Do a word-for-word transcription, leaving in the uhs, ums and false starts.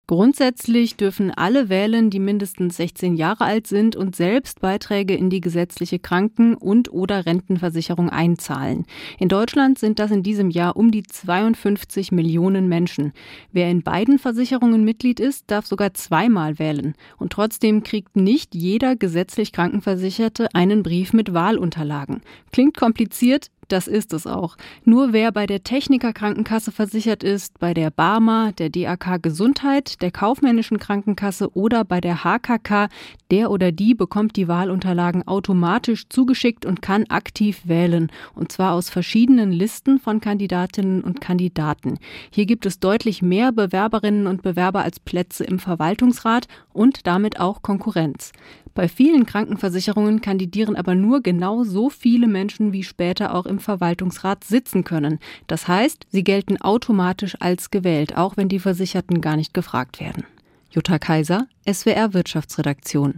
Grundsätzlich dürfen alle wählen, die mindestens sechzehn Jahre alt sind und selbst Beiträge in die gesetzliche Kranken- und oder Rentenversicherung einzahlen. In Deutschland sind das in diesem Jahr um die zweiundfünfzig Millionen Menschen. Wer in beiden Versicherungen Mitglied ist, darf sogar zweimal wählen. Und trotzdem kriegt nicht jeder gesetzlich Krankenversicherte einen Brief mit Wahlunterlagen. Klingt kompliziert? Das ist es auch. Nur wer bei der Techniker Krankenkasse versichert ist, bei der Barmer, der D A K Gesundheit, der Kaufmännischen Krankenkasse oder bei der H K K, der oder die bekommt die Wahlunterlagen automatisch zugeschickt und kann aktiv wählen. Und zwar aus verschiedenen Listen von Kandidatinnen und Kandidaten. Hier gibt es deutlich mehr Bewerberinnen und Bewerber als Plätze im Verwaltungsrat und damit auch Konkurrenz. Bei vielen Krankenversicherungen kandidieren aber nur genau so viele Menschen, wie später auch im Verwaltungsrat sitzen können. Das heißt, sie gelten automatisch als gewählt, auch wenn die Versicherten gar nicht gefragt werden. Jutta Kaiser, S W R Wirtschaftsredaktion.